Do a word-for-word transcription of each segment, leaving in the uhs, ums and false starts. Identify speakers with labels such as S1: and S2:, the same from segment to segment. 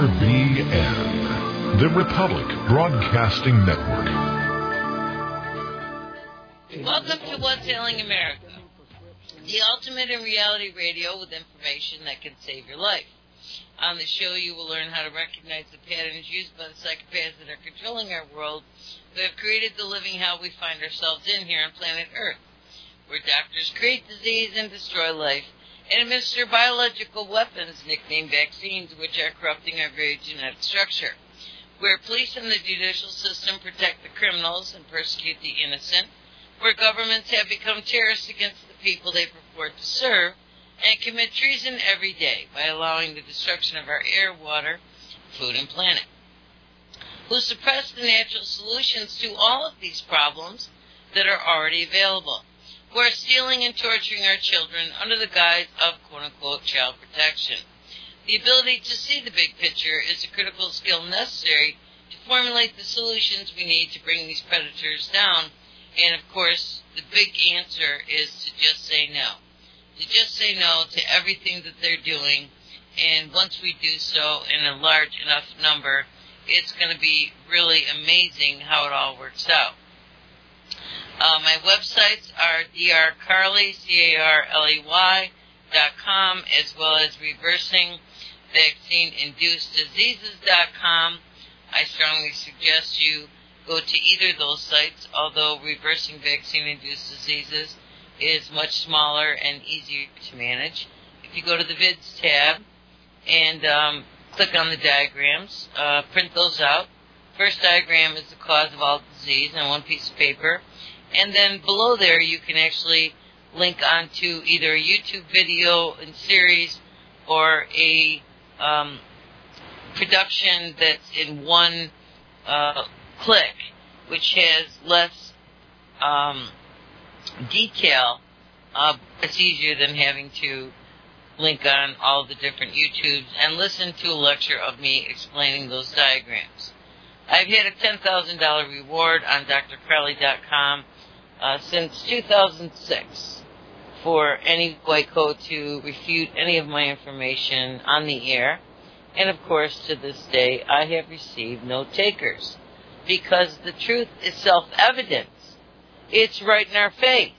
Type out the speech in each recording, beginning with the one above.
S1: B N, the Republic Broadcasting Network.
S2: Welcome to What's Ailing America, the ultimate in reality radio with information that can save your life. On the show, you will learn how to recognize the patterns used by the psychopaths that are controlling our world, who have created the living hell we find ourselves in here on planet Earth, where doctors create disease and destroy life, and administer biological weapons, nicknamed vaccines, which are corrupting our very genetic structure, where police and the judicial system protect the criminals and persecute the innocent, where governments have become terrorists against the people they purport to serve, and commit treason every day by allowing the destruction of our air, water, food, and planet, who suppress the natural solutions to all of these problems that are already available, who are stealing and torturing our children under the guise of quote-unquote child protection. The ability to see the big picture is a critical skill necessary to formulate the solutions we need to bring these predators down, and of course, the big answer is to just say no. To just say no to everything that they're doing, and once we do so in a large enough number, it's going to be really amazing how it all works out. Uh, my websites are d r carley, C A R L E Y, dot com, as well as reversing vaccine induced diseases dot com. I strongly suggest you go to either of those sites, although reversing vaccine induced diseases is much smaller and easier to manage. If you go to the vids tab and um, click on the diagrams, uh, print those out. First diagram is the cause of all disease on one piece of paper. And then below there you can actually link onto either a YouTube video in series or a um, production that's in one uh, click, which has less um, detail. Uh, it's easier than having to link on all the different YouTubes and listen to a lecture of me explaining those diagrams. I've had a ten thousand dollars reward on d r carley dot com uh, since two thousand six for any white coat to refute any of my information on the air. And of course, to this day, I have received no takers, because the truth is self-evident. It's right in our face.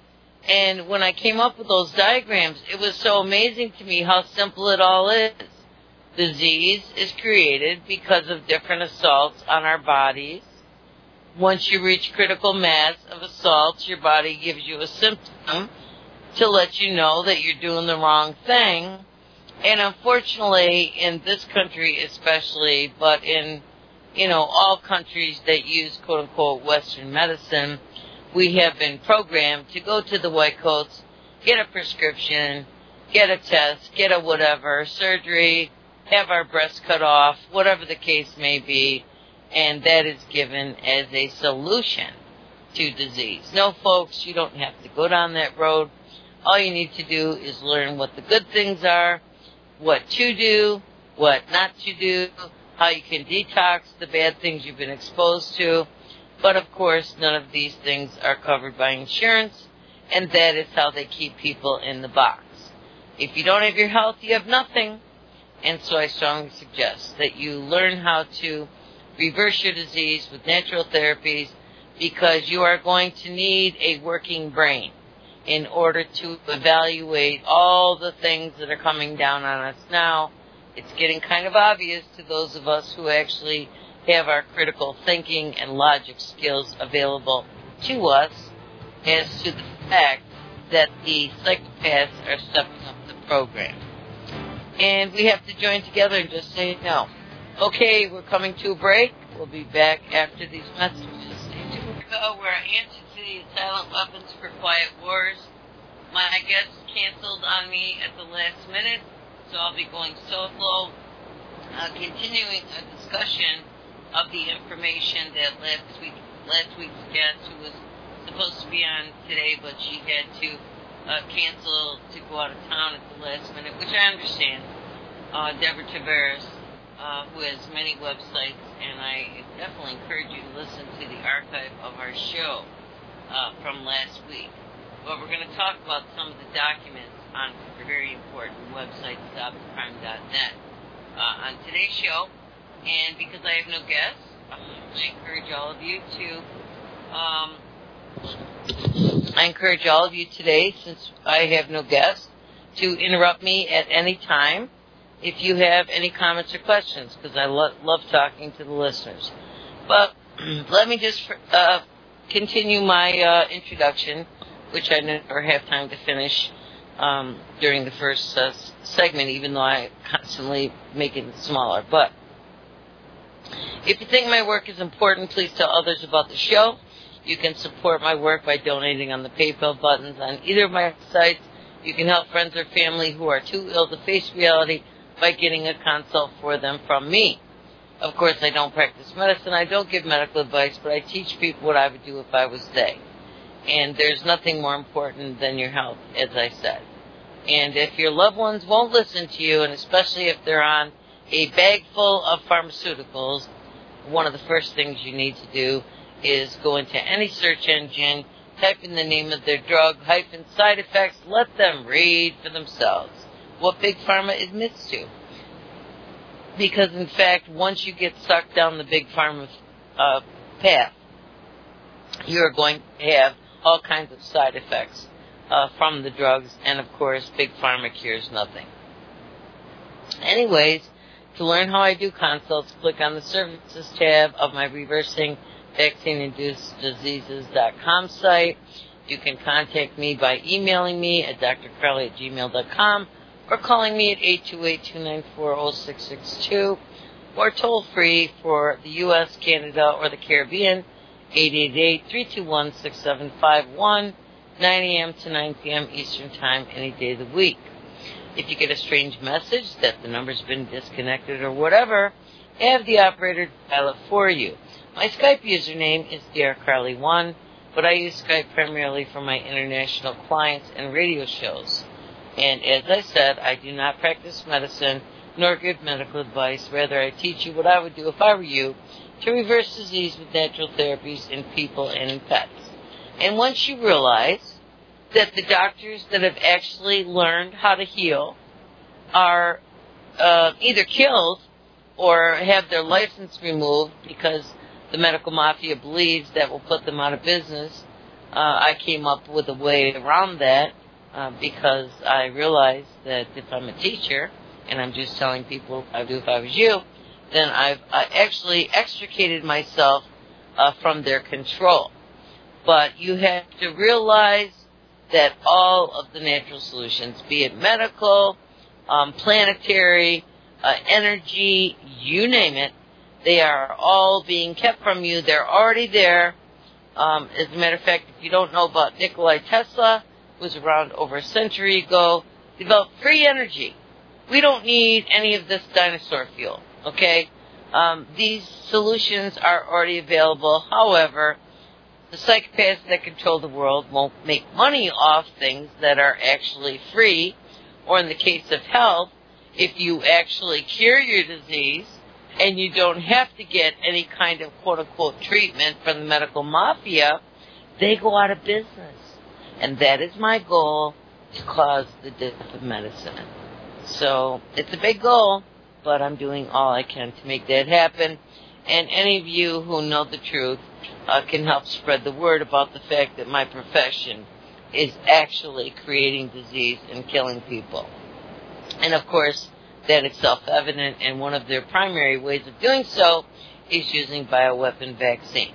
S2: And when I came up with those diagrams, it was so amazing to me how simple it all is. Disease is created because of different assaults on our bodies. Once you reach critical mass of assaults, your body gives you a symptom to let you know that you're doing the wrong thing. And unfortunately, in this country especially, but in, you know, all countries that use quote-unquote Western medicine, we have been programmed to go to the white coats, get a prescription, get a test, get a whatever, surgery, have our breasts cut off, whatever the case may be, and that is given as a solution to disease. No, folks, you don't have to go down that road. All you need to do is learn what the good things are, what to do, what not to do, how you can detox the bad things you've been exposed to. But of course, none of these things are covered by insurance, and that is how they keep people in the box. If you don't have your health, you have nothing. And so I strongly suggest that you learn how to reverse your disease with natural therapies, because you are going to need a working brain in order to evaluate all the things that are coming down on us now. It's getting kind of obvious to those of us who actually have our critical thinking and logic skills available to us as to the fact that the psychopaths are stepping up the program. And we have to join together and just say no. Okay, we're coming to a break. We'll be back after these messages. Stay tuned. So we're answer to the silent weapons for quiet wars. My guest canceled on me at the last minute, so I'll be going solo, uh, continuing a discussion of the information that last week, last week's guest, who was supposed to be on today, but she had to uh, cancel to go out of town at the last minute, which I understand. Uh, Deborah Tavares, uh, who has many websites, and I definitely encourage you to listen to the archive of our show uh, from last week. But we're going to talk about some of the documents on a very important website, stop the crime dot net. uh, on today's show. And because I have no guests, I encourage all of you to, um, I encourage all of you today, since I have no guests, to interrupt me at any time if you have any comments or questions, because I lo- love talking to the listeners. But let me just uh, continue my uh, introduction, which I never have time to finish um, during the first uh, segment, even though I constantly make it smaller. But if you think my work is important, please tell others about the show. You can support my work by donating on the PayPal buttons on either of my sites. You can help friends or family who are too ill to face reality by getting a consult for them from me. Of course, I don't practice medicine. I don't give medical advice, but I teach people what I would do if I was they. And there's nothing more important than your health, as I said. And if your loved ones won't listen to you, and especially if they're on a bag full of pharmaceuticals, one of the first things you need to do is go into any search engine, type in the name of their drug, hyphen side effects, let them read for themselves what Big Pharma admits to. Because, in fact, once you get sucked down the Big Pharma uh, path, you're going to have all kinds of side effects uh, from the drugs, and, of course, Big Pharma cures nothing. Anyways, to learn how I do consults, click on the Services tab of my Reversing Vaccine Induced Diseases dot com site. You can contact me by emailing me at d r crowley at gmail dot com or calling me at eight two eight, two nine four, zero six six two or toll free for the U S, Canada, or the Caribbean, eight eight eight, three two one, six seven five one, nine a.m. to nine p.m. Eastern Time, any day of the week. If you get a strange message that the number's been disconnected or whatever, have the operator dial it for you. My Skype username is D R Crowley one, but I use Skype primarily for my international clients and radio shows. And as I said, I do not practice medicine nor give medical advice. Rather, I teach you what I would do if I were you to reverse disease with natural therapies in people and in pets. And once you realize that the doctors that have actually learned how to heal are uh, either killed or have their license removed because the medical mafia believes that will put them out of business, uh, I came up with a way around that uh, because I realized that if I'm a teacher and I'm just telling people what I would do if I was you, then I've I actually extricated myself uh, from their control. But you have to realize that all of the natural solutions, be it medical, um, planetary, uh, energy, you name it, they are all being kept from you. They're already there. Um, as a matter of fact, if you don't know about Nikola Tesla, who was around over a century ago, developed free energy. We don't need any of this dinosaur fuel, okay? Um, these solutions are already available. However, the psychopaths that control the world won't make money off things that are actually free, or in the case of health, if you actually cure your disease and you don't have to get any kind of quote-unquote treatment from the medical mafia, they go out of business. And that is my goal, to cause the death of medicine. So it's a big goal, but I'm doing all I can to make that happen. And any of you who know the truth uh, can help spread the word about the fact that my profession is actually creating disease and killing people. And of course, that is self-evident, and one of their primary ways of doing so is using bioweapon vaccines.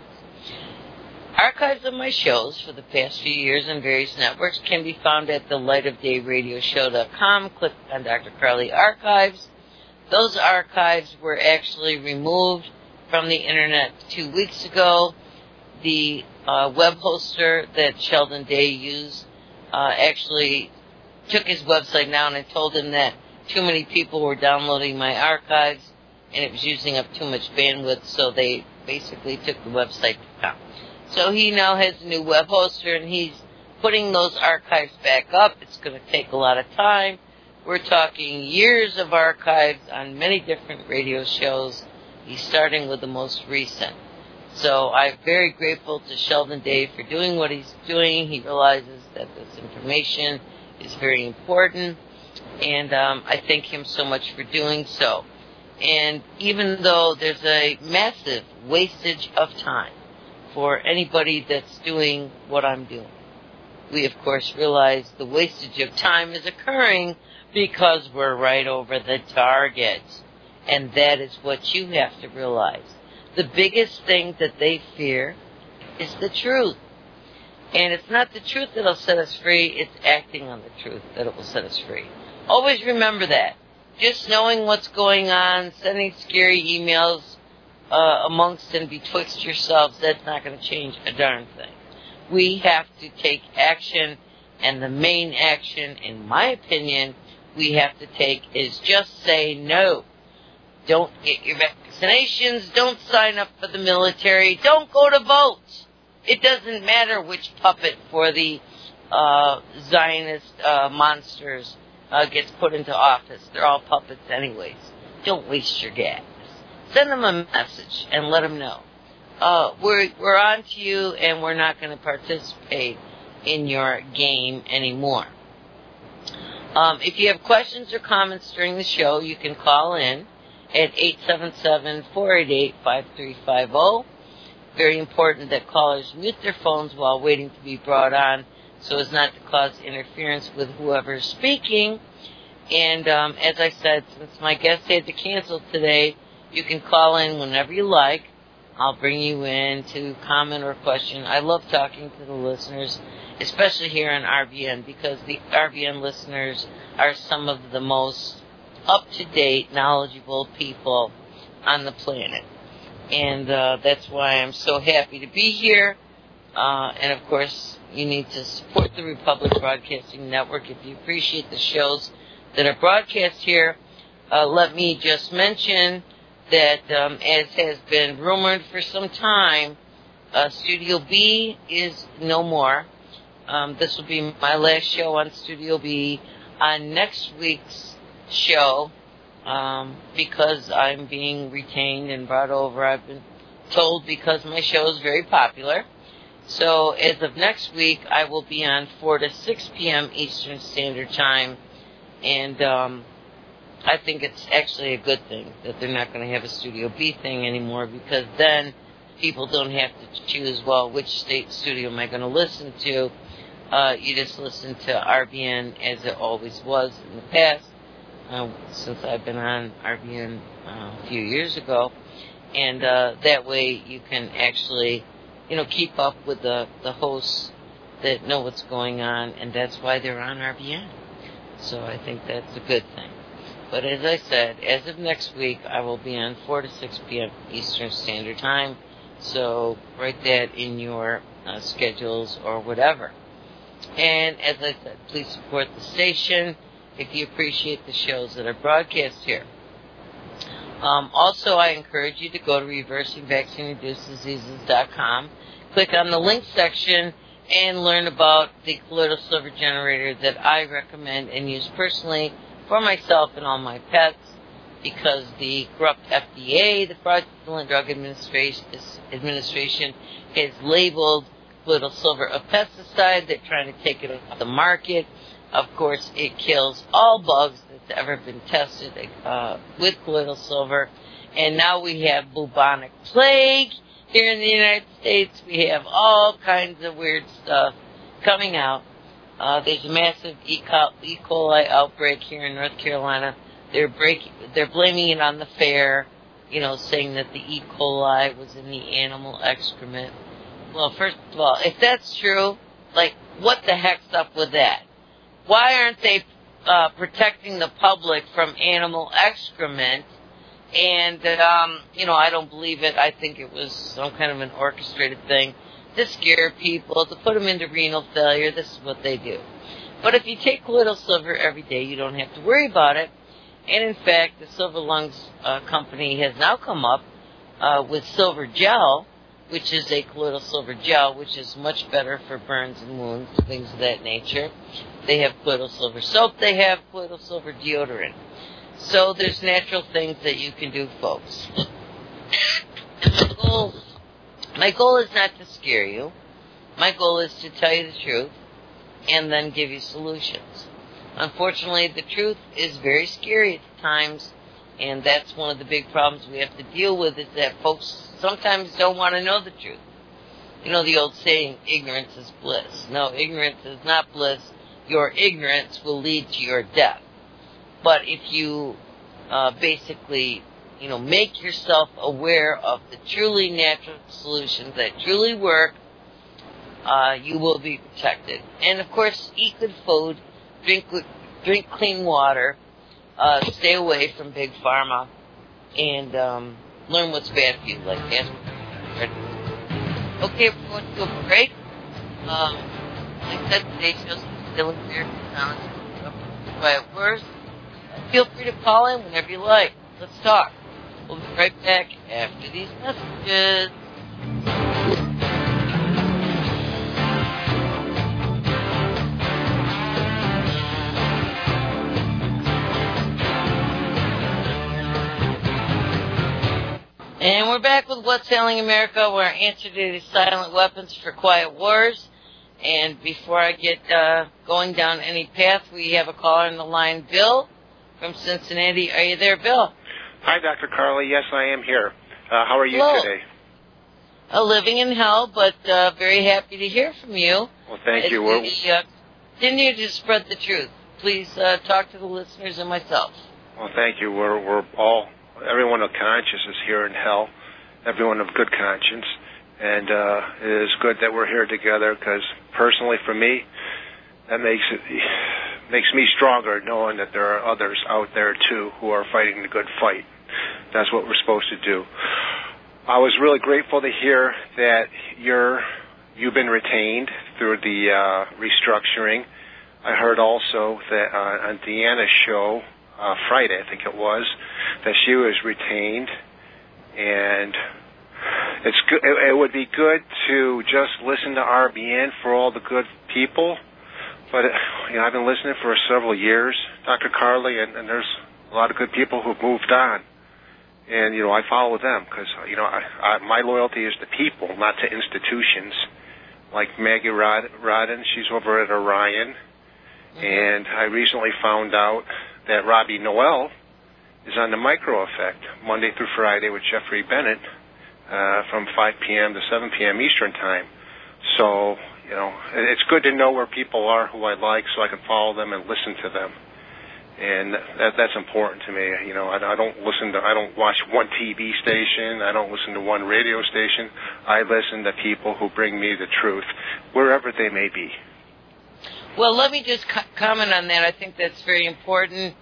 S2: Archives of my shows for the past few years on various networks can be found at the light of day radio show dot com. Click on Doctor Crowley Archives. Those archives were actually removed from the internet two weeks ago. The uh, web hoster that Sheldon Day used uh, actually took his website down and told him that too many people were downloading my archives and it was using up too much bandwidth, so they basically took the website down. So he now has a new web hoster, and he's putting those archives back up. It's going to take a lot of time. We're talking years of archives on many different radio shows. He's starting with the most recent. So I'm very grateful to Sheldon Day for doing what he's doing. He realizes that this information is very important, and um, I thank him so much for doing so. And even though there's a massive wastage of time for anybody that's doing what I'm doing, we, of course, realize the wastage of time is occurring because we're right over the target. And that is what you have to realize. The biggest thing that they fear is the truth. And it's not the truth that will set us free, it's acting on the truth that it will set us free. Always remember that. Just knowing what's going on, sending scary emails uh, amongst and betwixt yourselves, that's not going to change a darn thing. We have to take action, and the main action, in my opinion, we have to take is just say no. Don't get your vaccinations. Don't sign up for the military. Don't go to vote. It doesn't matter which puppet for the uh, Zionist uh, monsters uh, gets put into office. They're all puppets anyways. Don't waste your gas. Send them a message and let them know. Uh, we're, we're on to you, and we're not going to participate in your game anymore. Um, if you have questions or comments during the show, you can call in at eight seven seven, four eight eight, five three five zero. Very important that callers mute their phones while waiting to be brought on so as not to cause interference with whoever is speaking. And um, as I said, since my guest had to cancel today, you can call in whenever you like. I'll bring you in to comment or question. I love talking to the listeners, especially here on R B N, because the R B N listeners are some of the most up-to-date, knowledgeable people on the planet. And uh, that's why I'm so happy to be here. Uh, and, of course, you need to support the Republic Broadcasting Network if you appreciate the shows that are broadcast here. Uh, let me just mention that, um, as has been rumored for some time, uh, Studio B is no more. Um, this will be my last show on Studio B. On next week's show, um, because I'm being retained and brought over, I've been told because my show is very popular. So as of next week, I will be on four to six p.m. Eastern Standard Time, and um, I think it's actually a good thing that they're not going to have a Studio B thing anymore, because then people don't have to choose, well, which state studio am I going to listen to? Uh, you just listen to R B N as it always was in the past, uh, since I've been on R B N uh, a few years ago. And uh, that way you can actually, you know, keep up with the, the hosts that know what's going on, and that's why they're on R B N. So I think that's a good thing. But as I said, as of next week, I will be on four to six p.m. Eastern Standard Time. So write that in your uh, schedules or whatever. And as I said, please support the station if you appreciate the shows that are broadcast here. Um, also, I encourage you to go to reversing vaccine induced diseases dot com, click on the link section, and learn about the colloidal silver generator that I recommend and use personally for myself and all my pets, because the corrupt F D A, the Fraudulent Drug Administration, Administration has labeled colloidal silver a pesticide. They're trying to take it off the market. Of course, it kills all bugs that's ever been tested uh, with colloidal silver. And now we have bubonic plague here in the United States. We have all kinds of weird stuff coming out. Uh, there's a massive E. coli outbreak here in North Carolina. They're breaking, they're blaming it on the fair, you know, saying that the E. coli was in the animal excrement. Well, first of all, if that's true, like, what the heck's up with that? Why aren't they uh, protecting the public from animal excrement? And, um, you know, I don't believe it. I think it was some kind of an orchestrated thing to scare people, to put them into renal failure. This is what they do. But if you take colloidal silver every day, you don't have to worry about it. And, in fact, the Silver Lungs uh, company has now come up uh, with silver gel, which is a colloidal silver gel, which is much better for burns and wounds, things of that nature. They have colloidal silver soap. They have colloidal silver deodorant. So there's natural things that you can do, folks. my, goal, my goal is not to scare you. My goal is to tell you the truth and then give you solutions. Unfortunately, the truth is very scary at times, And that's one of the big problems we have to deal with, is that folks sometimes don't want to know the truth. You know the old saying, ignorance is bliss. No, ignorance is not bliss. Your ignorance will lead to your death. But if you uh, basically, you know, make yourself aware of the truly natural solutions that truly work, uh, you will be protected. And of course, eat good food, drink drink clean water, uh, stay away from big pharma, and um, learn what's bad for you, like fast food. Okay, we're going to a break. Um, like I said, today's show's still here. Quiet words. Feel free to call in whenever you like. Let's talk. We'll be right back after these messages. And we're back with What's Selling America, where our answer to these silent weapons for quiet wars. And before I get uh, going down any path, we have a caller on the line, Bill from Cincinnati. Are you there, Bill?
S3: Hi, Doctor Carly. Yes, I am here. Uh, how are you
S2: Hello.
S3: today?
S2: Uh, living in hell, but uh, very happy to hear from you.
S3: Well, thank
S2: As
S3: you.
S2: We,
S3: We're,
S2: uh, continue to spread the truth. Please uh, talk to the listeners and myself.
S3: well, thank you. We're we're all everyone of conscience is here in hell. Everyone of good conscience, and uh, it is good that we're here together. Because personally, for me, that makes it makes me stronger, knowing that there are others out there too who are fighting the good fight. That's what we're supposed to do. I was really grateful to hear that you're you've been retained through the uh, restructuring. I heard also that uh, on Deanna's show uh, Friday, I think it was, that she was retained, and it's good. It, it would be good to just listen to R B N for all the good people. But you know, I've been listening for several years, Doctor Carly, and, and there's a lot of good people who've moved on. And, you know, I follow them because, you know, I, I, my loyalty is to people, not to institutions. Like Maggie Rod, Rodden, she's over at Orion. Mm-hmm. And I recently found out that Robbie Noel is on the Micro Effect, Monday through Friday with Jeffrey Bennett uh, from five p.m. to seven p.m. Eastern Time. So, you know, it's good to know where people are who I like so I can follow them and listen to them. And that, that's important to me. You know, I, I don't listen to, I don't watch one T V station. I don't listen to one radio station. I listen to people who bring me the truth, wherever they may be.
S2: Well, let me just co- comment on that. I think that's very important.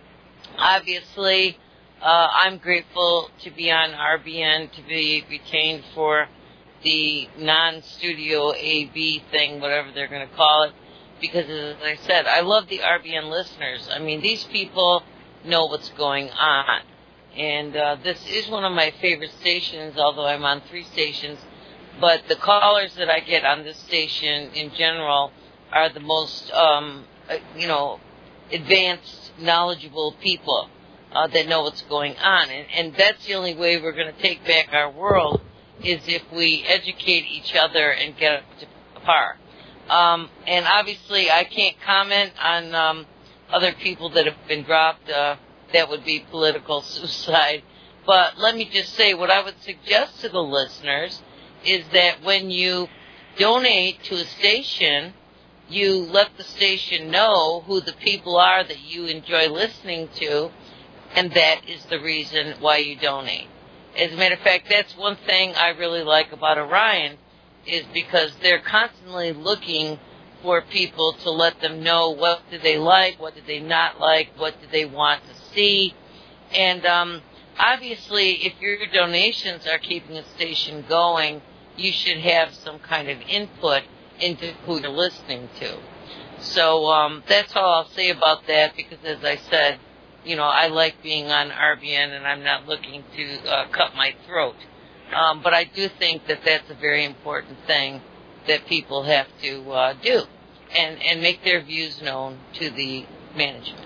S2: Obviously, uh, I'm grateful to be on R B N, to be retained for the non-studio A B thing, whatever they're going to call it. Because, as I said, I love the R B N listeners. I mean, these people know what's going on. And uh, this is one of my favorite stations, although I'm on three stations. But the callers that I get on this station in general are the most, um, you know, advanced, knowledgeable people uh, that know what's going on. And, and that's the only way we're going to take back our world, is if we educate each other and get up to par. Um, and obviously, I can't comment on um, other people that have been dropped. Uh, that would be political suicide. But let me just say, what I would suggest to the listeners is that when you donate to a station, you let the station know who the people are that you enjoy listening to, and that is the reason why you donate. As a matter of fact, that's one thing I really like about Orion, is because they're constantly looking for people to let them know what do they like, what do they not like, what do they want to see. And um, obviously, if your donations are keeping a station going, you should have some kind of input into who you're listening to. So um, that's all I'll say about that, because as I said, you know, I like being on R B N and I'm not looking to uh, cut my throat. Um, but I do think that that's a very important thing that people have to uh, do, and, and make their views known to the management.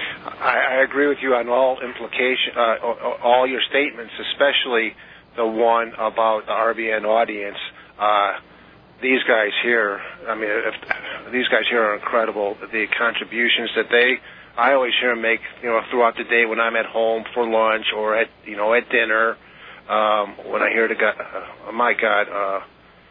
S3: I, I agree with you on all implication, uh, all your statements, especially the one about the R B N audience. Uh, these guys here, I mean, if, these guys here are incredible. The contributions that they I always hear him make, you know, throughout the day when I'm at home for lunch or at, you know, at dinner. Um, when I hear the guy, uh, my God, uh,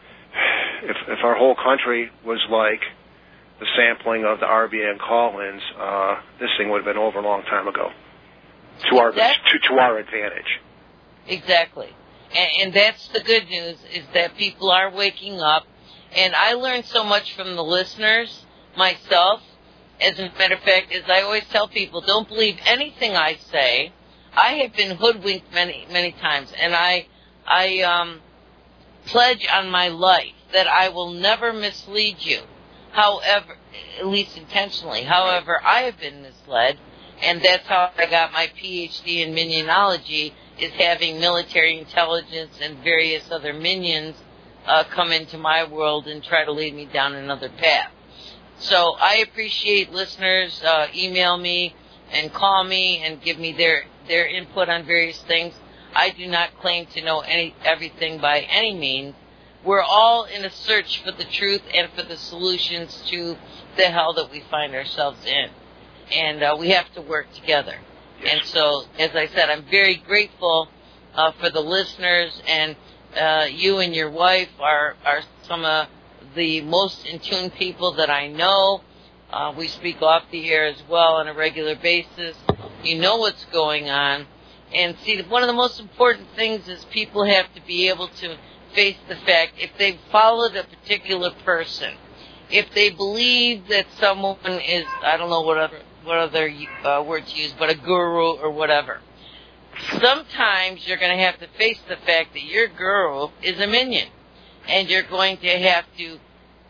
S3: if if our whole country was like the sampling of the R B N call-ins, uh, this thing would have been over a long time ago. To our
S2: exactly.
S3: to, to our advantage.
S2: Exactly. And, and that's the good news, is that people are waking up. And I learned so much from the listeners myself. As a matter of fact, as I always tell people, don't believe anything I say. I have been hoodwinked many, many times, and I, I um, pledge on my life that I will never mislead you. However, at least intentionally. However, I have been misled, and that's how I got my P H D in minionology, is having military intelligence and various other minions uh, come into my world and try to lead me down another path. So I appreciate listeners uh, email me and call me and give me their, their input on various things. I do not claim to know any everything by any means. We're all in a search for the truth and for the solutions to the hell that we find ourselves in. And uh, we have to work together.
S3: Yes.
S2: And so, as I said, I'm very grateful uh, for the listeners, and uh, you and your wife are, are some of the most in tune people that I know. Uh, we speak off the air as well on a regular basis. You know what's going on. And see, one of the most important things is people have to be able to face the fact, if they've followed a particular person, if they believe that someone is, I don't know what other, what other uh, word to use, but a guru or whatever, sometimes you're going to have to face the fact that your guru is a minion. And you're going to have to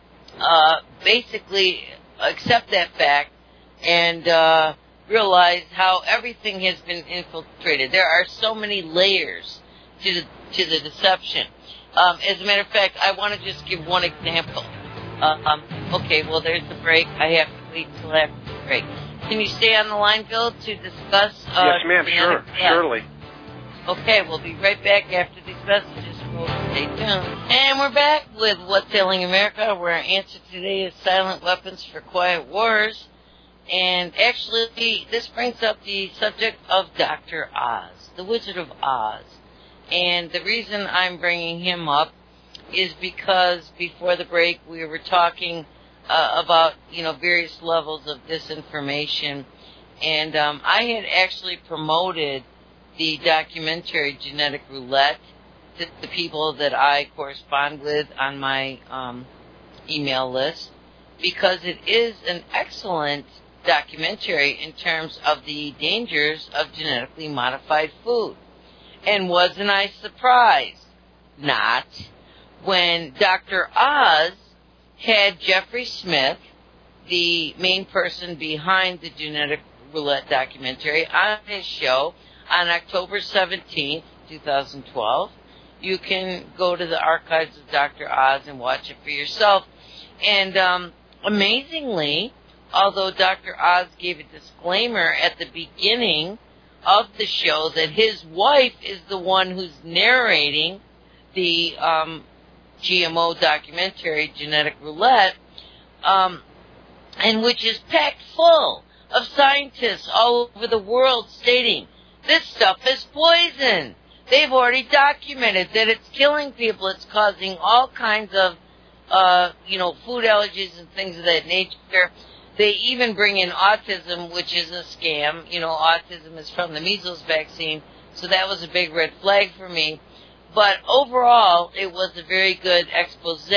S2: uh, basically accept that fact and uh, realize how everything has been infiltrated. There are so many layers to the, to the deception. Um, as a matter of fact, I want to just give one example. Uh, um, okay, well, there's the break. I have to wait until after the break. Can you stay on the line, Bill, to discuss? Uh,
S3: yes, ma'am. Sure.
S2: Yeah.
S3: Surely.
S2: Okay, we'll be right back after these messages. Stay tuned. And we're back with What's Ailing America, where our answer today is silent weapons for quiet wars. And actually, this brings up the subject of Doctor Oz, the Wizard of Oz. And the reason I'm bringing him up is because before the break we were talking uh, about, you know, various levels of disinformation. And um, I had actually promoted the documentary Genetic Roulette to the people that I correspond with on my um, email list, because it is an excellent documentary in terms of the dangers of genetically modified food. And wasn't I surprised? Not. When Doctor Oz had Jeffrey Smith, the main person behind the Genetic Roulette documentary, on his show on October seventeenth, twenty twelve. You can go to the archives of Doctor Oz and watch it for yourself. And um, amazingly, although Doctor Oz gave a disclaimer at the beginning of the show that his wife is the one who's narrating the um, G M O documentary, Genetic Roulette, um, and which is packed full of scientists all over the world stating, this stuff is poison. They've already documented that it's killing people. It's causing all kinds of, uh, you know, food allergies and things of that nature. They even bring in autism, which is a scam. You know, autism is from the measles vaccine, so that was a big red flag for me. But overall, it was a very good expose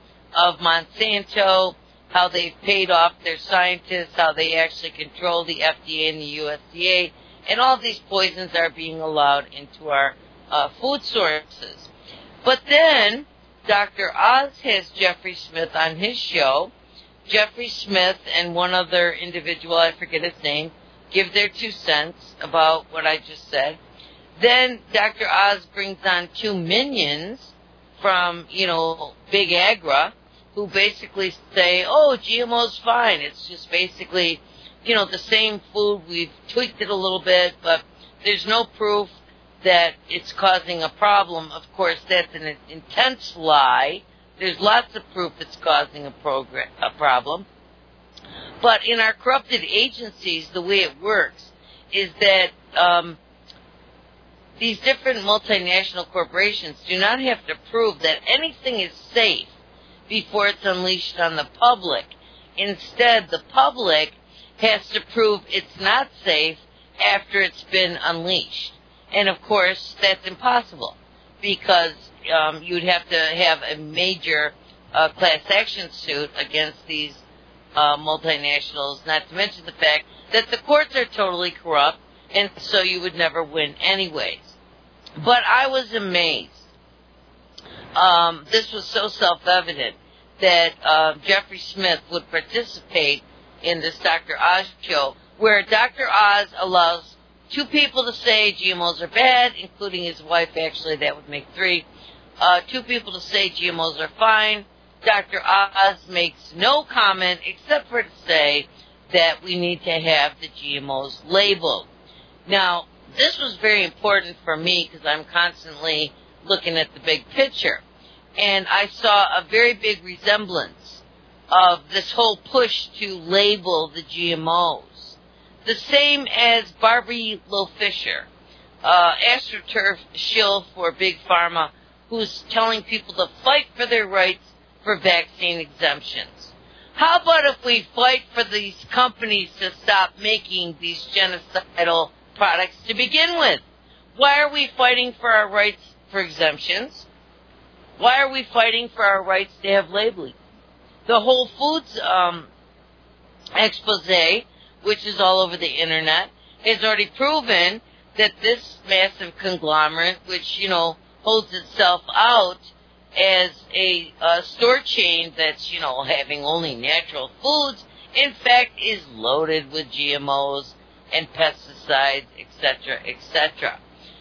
S2: of Monsanto, how they've paid off their scientists, how they actually control the F D A and the U S D A, and all these poisons are being allowed into our uh, food sources. But then, Doctor Oz has Jeffrey Smith on his show. Jeffrey Smith and one other individual, I forget his name, give their two cents about what I just said. Then Doctor Oz brings on two minions from, you know, Big Agra, who basically say, oh, G M O's fine. It's just basically, you know, the same food. We've tweaked it a little bit, but there's no proof that it's causing a problem. Of course, that's an intense lie. There's lots of proof it's causing a, progr- a problem. But in our corrupted agencies, the way it works is that um, these different multinational corporations do not have to prove that anything is safe before it's unleashed on the public. Instead, the public has to prove it's not safe after it's been unleashed. And, of course, that's impossible because um, you'd have to have a major uh, class action suit against these uh, multinationals, not to mention the fact that the courts are totally corrupt, and so you would never win anyways. But I was amazed. Um, this was so self-evident that uh, Jeffrey Smith would participate in this Doctor Oz show, where Doctor Oz allows two people to say G M Os are bad, including his wife, actually, that would make three. Uh, two people to say G M Os are fine. Doctor Oz makes no comment except for to say that we need to have the G M Os labeled. Now, this was very important for me because I'm constantly looking at the big picture. And I saw a very big resemblance of this whole push to label the G M Os. The same as Barbie Loe Fisher, uh, AstroTurf shill for Big Pharma, who's telling people to fight for their rights for vaccine exemptions. How about if we fight for these companies to stop making these genocidal products to begin with? Why are we fighting for our rights for exemptions? Why are we fighting for our rights to have labeling? The Whole Foods um, expose, which is all over the internet, has already proven that this massive conglomerate, which, you know, holds itself out as a, a store chain that's, you know, having only natural foods, in fact, is loaded with G M Os and pesticides, et cetera, et cetera.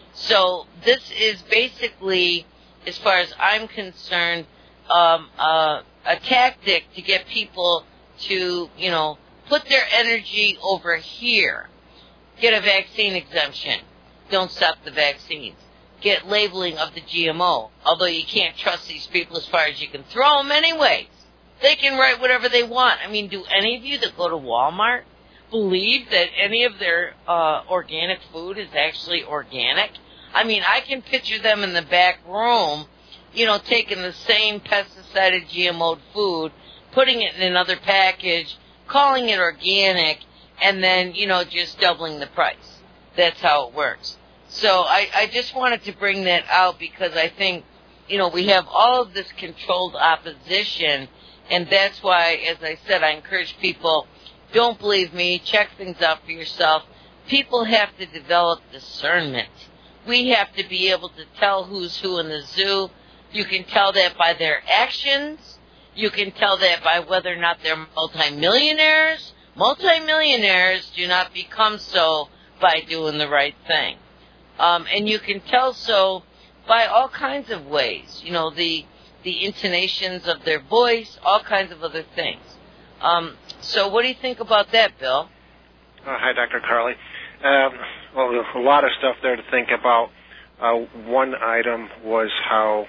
S2: So this is basically, as far as I'm concerned, um, uh, a tactic to get people to, you know, put their energy over here. Get a vaccine exemption. Don't stop the vaccines. Get labeling of the G M O. Although you can't trust these people as far as you can throw them anyways. They can write whatever they want. I mean, do any of you that go to Walmart believe that any of their uh, organic food is actually organic? I mean, I can picture them in the back room, you know, taking the same pesticided G M O food, putting it in another package, calling it organic, and then, you know, just doubling the price. That's how it works. So I, I just wanted to bring that out because I think, you know, we have all of this controlled opposition, and that's why, as I said, I encourage people, don't believe me, check things out for yourself. People have to develop discernment. We have to be able to tell who's who in the zoo. You can tell that by their actions. You can tell that by whether or not they're multimillionaires. Multimillionaires do not become so by doing the right thing. Um, and you can tell so by all kinds of ways. You know, the the intonations of their voice, all kinds of other things. Um, so what do you think about that, Bill?
S3: Uh, hi, Doctor Carly. Um, well, there's a lot of stuff there to think about. Uh, one item was how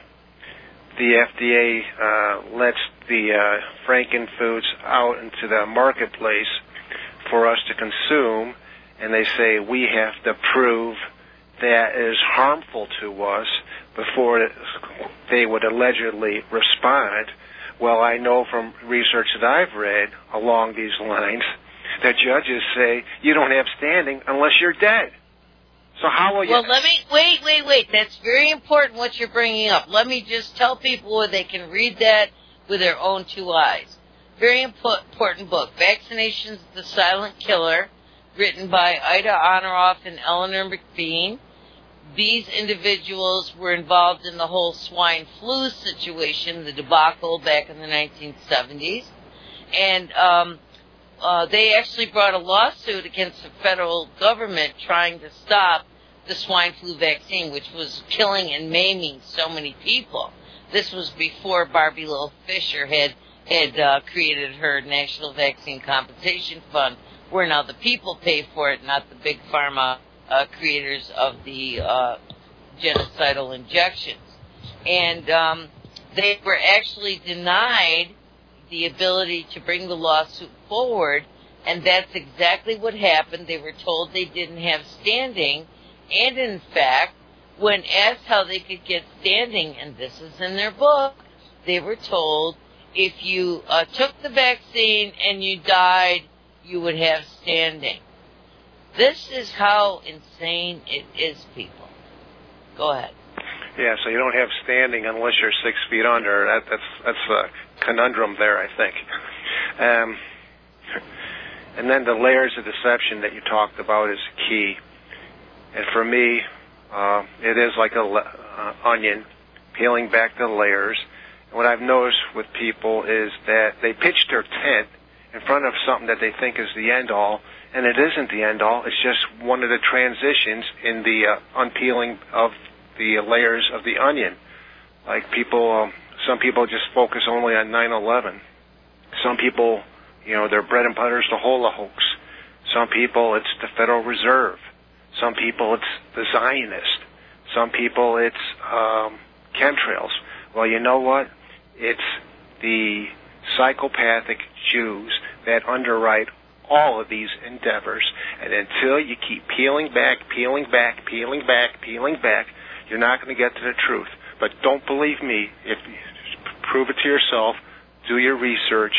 S3: the F D A uh, lets the uh, Frankenfoods out into the marketplace for us to consume, and they say we have to prove that is harmful to us before they would allegedly respond. Well, I know from research that I've read along these lines that judges say you don't have standing unless you're dead. So how will you...
S2: Well, let me... Wait, wait, wait. That's very important what you're bringing up. Let me just tell people where they can read that with their own two eyes. Very impo- important book, Vaccinations, the Silent Killer, written by Ida Honoroff and Eleanor McBean. These individuals were involved in the whole swine flu situation, the debacle back in the nineteen seventies. And um, uh, they actually brought a lawsuit against the federal government trying to stop the swine flu vaccine, which was killing and maiming so many people. This was before Barbie Loe Fisher had, had uh, created her National Vaccine Compensation Fund, where now the people pay for it, not the big pharma Uh, creators of the uh, genocidal injections. And um, they were actually denied the ability to bring the lawsuit forward And that's exactly what happened. They were told they didn't have standing. And in fact, when asked how they could get standing, and this is in their book, they were told if you uh, took the vaccine and you died, you would have standing. This is how insane it is, people. Go ahead.
S3: Yeah, so you don't have standing unless you're six feet under. That, that's that's a conundrum there, I think. Um, and then the layers of deception that you talked about is key. And for me, uh, it is like a le- uh, onion, peeling back the layers. And what I've noticed with people is that they pitch their tent in front of something that they think is the end-all, and it isn't the end-all. It's just one of the transitions in the uh, unpeeling of the layers of the onion. Like people, um, some people just focus only on nine eleven. Some people, you know, their bread and butter is the hula hoax. Some people, it's the Federal Reserve. Some people, it's the Zionist. Some people, it's um, chemtrails. Well, you know what? It's the psychopathic Jews that underwrite all of these endeavors. And until you keep peeling back, peeling back, peeling back, peeling back, you're not going to get to the truth. But don't believe me. If you prove it to yourself, do your research,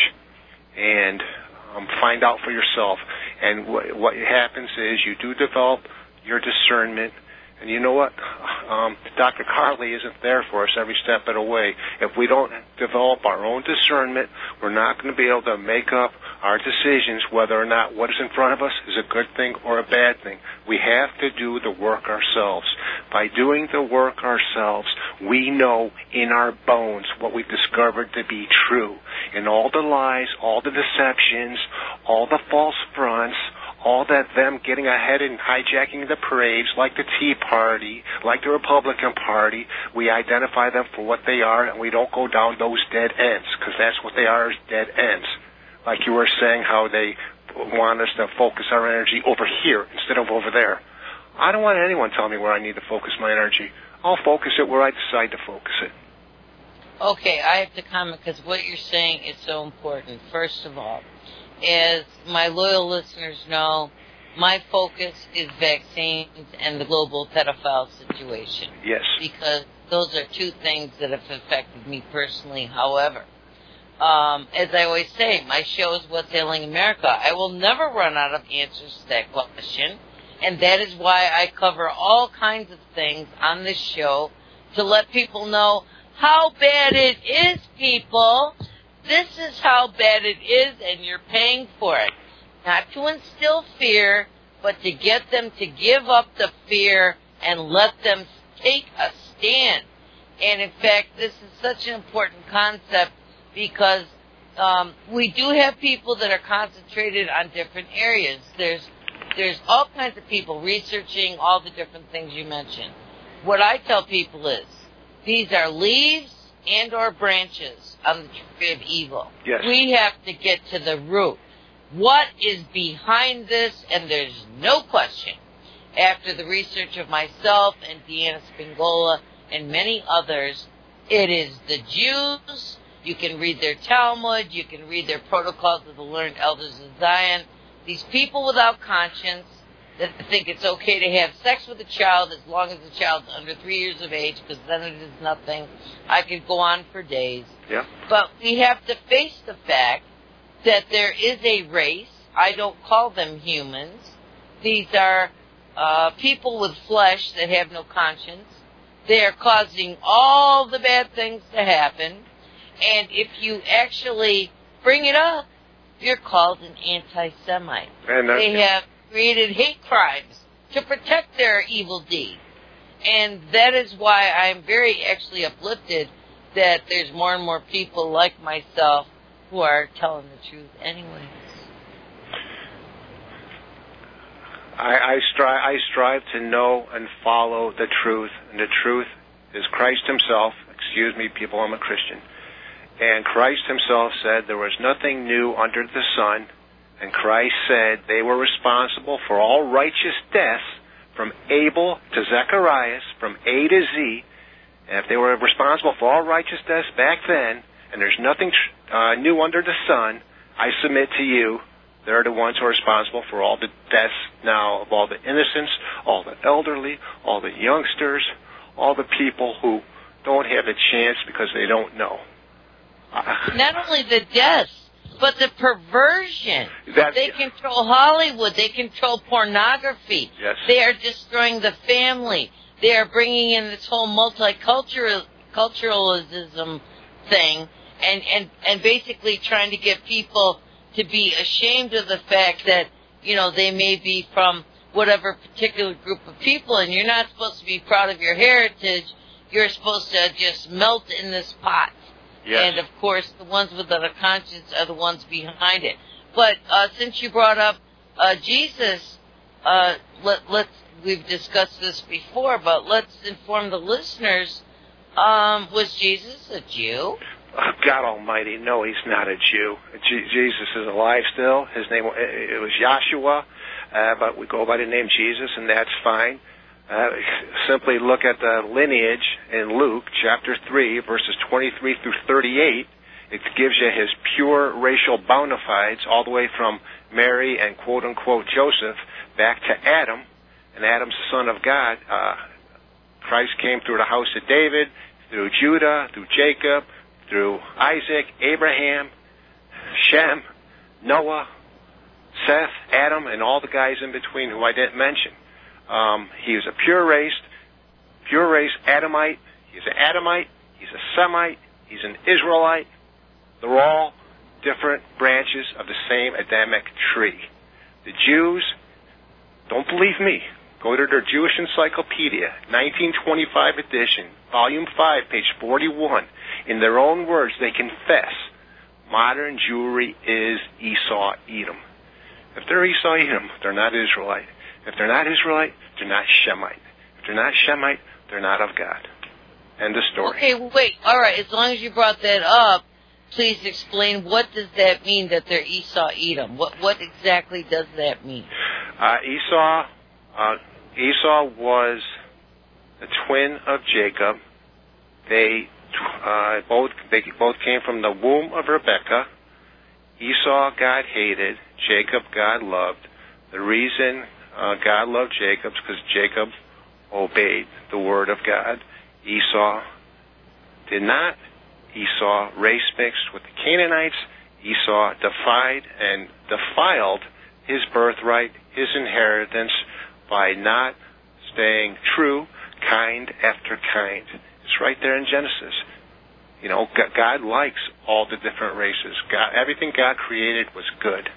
S3: and um, find out for yourself. And wh- what happens is you do develop your discernment. And you know what? Um, Doctor Carly isn't there for us every step of the way. If we don't develop our own discernment, we're not going to be able to make up our decisions whether or not what is in front of us is a good thing or a bad thing. We have to do the work ourselves. By doing the work ourselves, we know in our bones what we've discovered to be true. And all the lies, all the deceptions, all the false fronts, all that them getting ahead and hijacking the parades, like the Tea Party, like the Republican Party, we identify them for what they are, and we don't go down those dead ends, because that's what they are, is dead ends. Like you were saying, how they want us to focus our energy over here instead of over there. I don't want anyone telling me where I need to focus my energy. I'll focus it where I decide to focus it.
S2: Okay, I have to comment, because what you're saying is so important. First of all, as my loyal listeners know, my focus is vaccines and the global pedophile situation.
S3: Yes.
S2: Because those are two things that have affected me personally. However, um, as I always say, my show is What's Ailing America. I will never run out of answers to that question. And that is why I cover all kinds of things on this show to let people know how bad it is, people. This is how bad it is, and you're paying for it. Not to instill fear, but to get them to give up the fear and let them take a stand. And in fact, this is such an important concept because um, we do have people that are concentrated on different areas. There's there's all kinds of people researching all the different things you mentioned. What I tell people is, these are leaves and or branches on the tree of evil.
S3: Yes.
S2: We have to get to the root. What is behind this? And there's no question, after the research of myself and Deanna Spingola and many others, it is the Jews. You can read their Talmud. You can read their Protocols of the Learned Elders of Zion. These people without conscience that think it's okay to have sex with a child as long as the child's under three years of age, because then it is nothing. I could go on for days.
S3: Yeah.
S2: But we have to face the fact that there is a race. I don't call them humans. These are uh, people with flesh that have no conscience. They are causing all the bad things to happen. And if you actually bring it up, you're called an anti-Semite.
S3: And, uh,
S2: they have created hate crimes to protect their evil deed. And that is why I'm very actually uplifted that there's more and more people like myself who are telling the truth anyways.
S3: I, I, strive, I strive to know and follow the truth, and the truth is Christ himself. Excuse me, people, I'm a Christian. And Christ himself said there was nothing new under the sun, and Christ said they were responsible for all righteous deaths from Abel to Zacharias, from A to Z. And if they were responsible for all righteous deaths back then, and there's nothing uh, new under the sun, I submit to you They're the ones who are responsible for all the deaths now of all the innocents, all the elderly, all the youngsters, all the people who don't have a chance because they don't know.
S2: Not only the deaths, but the perversion.
S3: That,
S2: they control Hollywood. They control pornography.
S3: Yes.
S2: They are destroying the family. They are bringing in this whole multicultural culturalism thing and, and, and basically trying to get people to be ashamed of the fact that, you know, they may be from whatever particular group of people, and you're not supposed to be proud of your heritage. You're supposed to just melt in this pot.
S3: Yes.
S2: And, of course, the ones without a conscience are the ones behind it. But uh, since you brought up uh, Jesus, uh, let, let's, we've discussed this before, but let's inform the listeners, um, was Jesus a Jew?
S3: Oh, God Almighty, no, he's not a Jew. Je- Jesus is alive still. His name, it was Yahshua, uh, but we go by the name Jesus, and that's fine. Uh, simply look at the lineage in Luke chapter three, verses twenty-three through thirty-eight. It gives you his pure racial bona fides all the way from Mary and quote-unquote Joseph back to Adam, and Adam's the son of God. Uh, Christ came through the house of David, through Judah, through Jacob, through Isaac, Abraham, Shem, Noah, Seth, Adam, and all the guys in between who I didn't mention. Um, he was a pure race, pure race Adamite. He's an Adamite. He's a Semite. He's an Israelite. They're all different branches of the same Adamic tree. The Jews, don't believe me. Go to their Jewish Encyclopedia, nineteen twenty-five edition, volume five, page forty-one. In their own words, they confess modern Jewry is Esau Edom. If they're Esau Edom, they're not Israelite. If they're not Israelite, they're not Shemite. If they're not Shemite, they're not of God. End of story.
S2: Okay, wait. All right, as long as you brought that up, please explain what does that mean that they're Esau Edom? What what exactly does that mean?
S3: Uh, Esau, uh, Esau was the twin of Jacob. They uh, both they both came from the womb of Rebekah. Esau God hated. Jacob God loved. The reason uh, God loved Jacob is because Jacob obeyed the word of God. Esau did not. Esau race mixed with the Canaanites. Esau defied and defiled his birthright, his inheritance, by not staying true, kind after kind. It's right there in Genesis. You know, God likes all the different races. God, everything God created was good.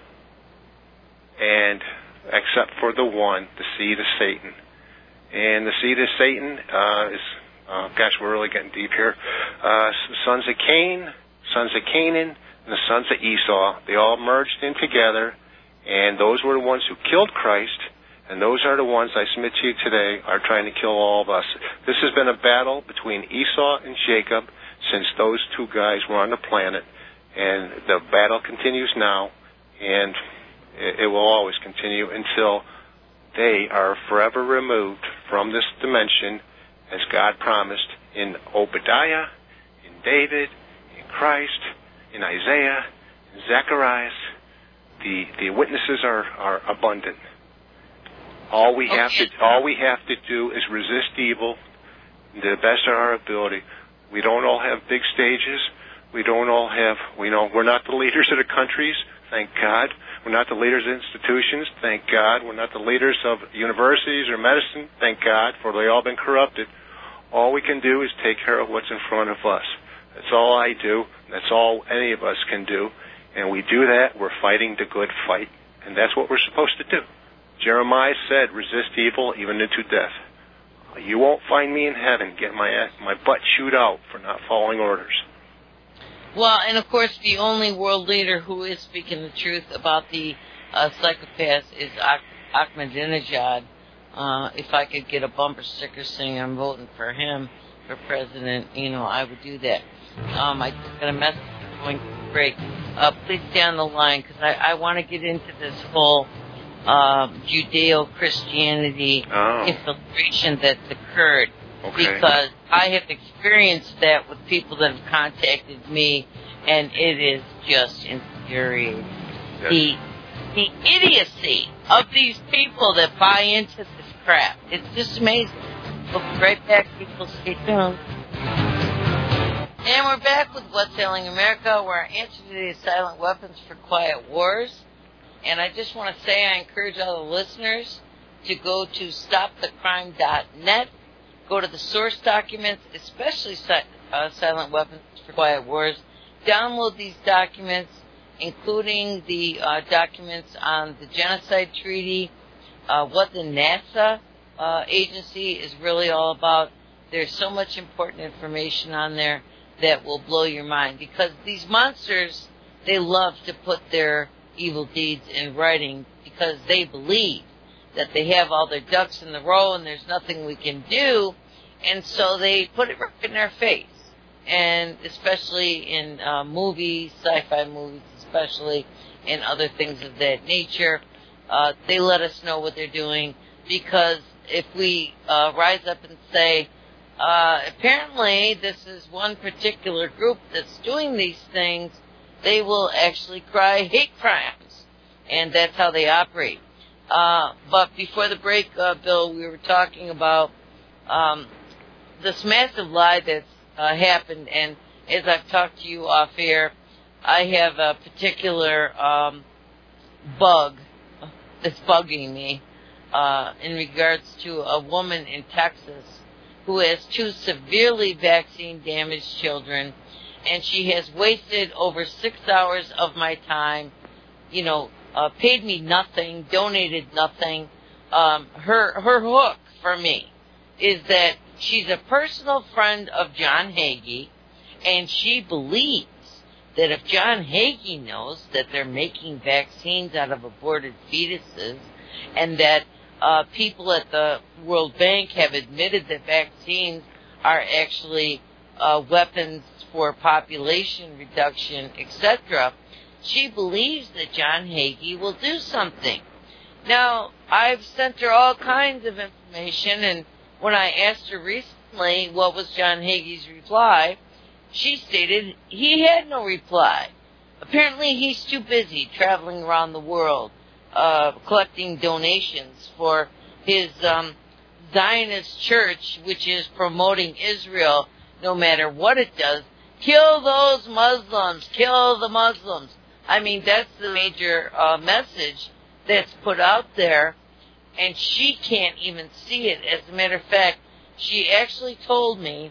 S3: And except for the one, the seed of Satan. And the seed of Satan uh, is, uh, gosh, we're really getting deep here. Uh, sons of Cain, sons of Canaan, and the sons of Esau, they all merged in together, and those were the ones who killed Christ, and those are the ones I submit to you today are trying to kill all of us. This has been a battle between Esau and Jacob since those two guys were on the planet, and the battle continues now, and it will always continue until they are forever removed from this dimension, as God promised in Obadiah, in David, in Christ, in Isaiah, in Zechariah. The the witnesses are, are abundant. All we have to all we have to do is resist evil to the best of our ability. We don't all have big stages. We don't all have we know we're not the leaders of the countries, thank God. We're not the leaders of institutions, thank God. We're not the leaders of universities or medicine, thank God, for they've all been corrupted. All we can do is take care of what's in front of us. That's all I do. That's all any of us can do. And we do that, we're fighting the good fight. And that's what we're supposed to do. Jeremiah said, resist evil even unto death. You won't find me in heaven getting my, my butt chewed out for not following orders.
S2: Well, and of course, the only world leader who is speaking the truth about the uh, psychopaths is ah- Ahmadinejad. Uh, if I could get a bumper sticker saying I'm voting for him for president, you know, I would do that. Um, I just got a message going to break. Uh, please stay on the line because I, I want to get into this whole uh, Judeo-Christianity
S3: oh.
S2: infiltration that's occurred.
S3: Okay.
S2: Because I have experienced that with people that have contacted me, and it is just infuriating.
S3: Yes.
S2: The the idiocy of these people that buy into this crap. It's just amazing. We'll be right back, people. Stay tuned. And we're back with What's Ailing America, where our answer today is silent weapons for quiet wars. And I just want to say I encourage all the listeners to go to stop the crime dot net, go to the source documents, especially si- uh, silent weapons for quiet wars. Download these documents, including the uh, documents on the Genocide Treaty, uh, what the NASA uh, agency is really all about. There's so much important information on there that will blow your mind, because these monsters, they love to put their evil deeds in writing because they believe that they have all their ducks in the row and there's nothing we can do, and so they put it right in our face. And especially in uh, movies, sci-fi movies especially, and other things of that nature, uh, they let us know what they're doing, because if we uh, rise up and say, Uh, apparently, this is one particular group that's doing these things, they will actually cry hate crimes, and that's how they operate. Uh, but before the break, uh, Bill, we were talking about um, this massive lie that's uh, happened, and as I've talked to you off air, I have a particular um, bug that's bugging me uh, in regards to a woman in Texas who has two severely vaccine-damaged children, and she has wasted over six hours of my time, you know, uh, paid me nothing, donated nothing. Um, her her hook for me is that she's a personal friend of John Hagee, and she believes that if John Hagee knows that they're making vaccines out of aborted fetuses, and that Uh, people at the World Bank have admitted that vaccines are actually uh, weapons for population reduction, et cetera, she believes that John Hagee will do something. Now, I've sent her all kinds of information, and when I asked her recently what was John Hagee's reply, she stated he had no reply. Apparently, he's too busy traveling around the world, Uh, collecting donations for his um, Zionist church, which is promoting Israel no matter what it does. Kill those Muslims! Kill the Muslims! I mean, that's the major uh, message that's put out there, and she can't even see it. As a matter of fact, she actually told me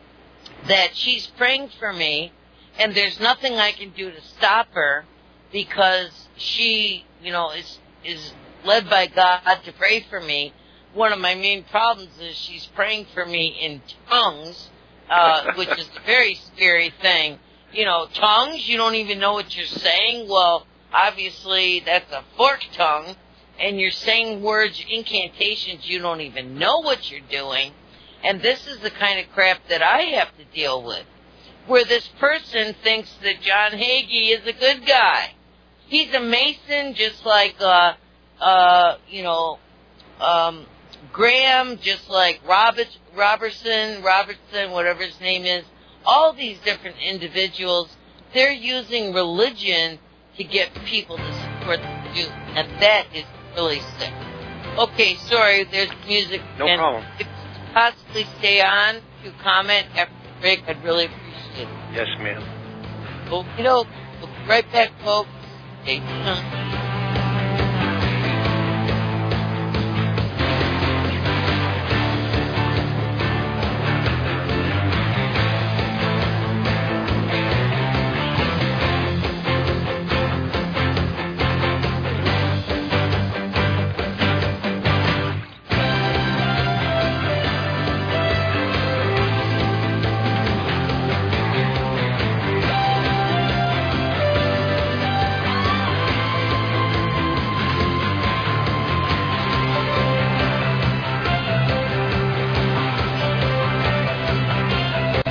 S2: that she's praying for me, and there's nothing I can do to stop her, because she, you know, is is led by God to pray for me. One of my main problems is she's praying for me in tongues, uh, which is a very scary thing. You know, tongues, you don't even know what you're saying. Well, obviously that's a forked tongue, and you're saying words, incantations, you don't even know what you're doing. And this is the kind of crap that I have to deal with, where this person thinks that John Hagee is a good guy. He's a Mason, just like, uh, uh, you know, um, Graham, just like Robert, Robertson, Robertson, whatever his name is. All these different individuals, they're using religion to get people to support the Jews, and that is really sick. Okay, sorry, there's music.
S3: No
S2: and
S3: problem.
S2: If you could possibly stay on to comment after the break, I'd really appreciate it.
S3: Yes, ma'am.
S2: Okay, we'll be right back, folks. Stay tuned.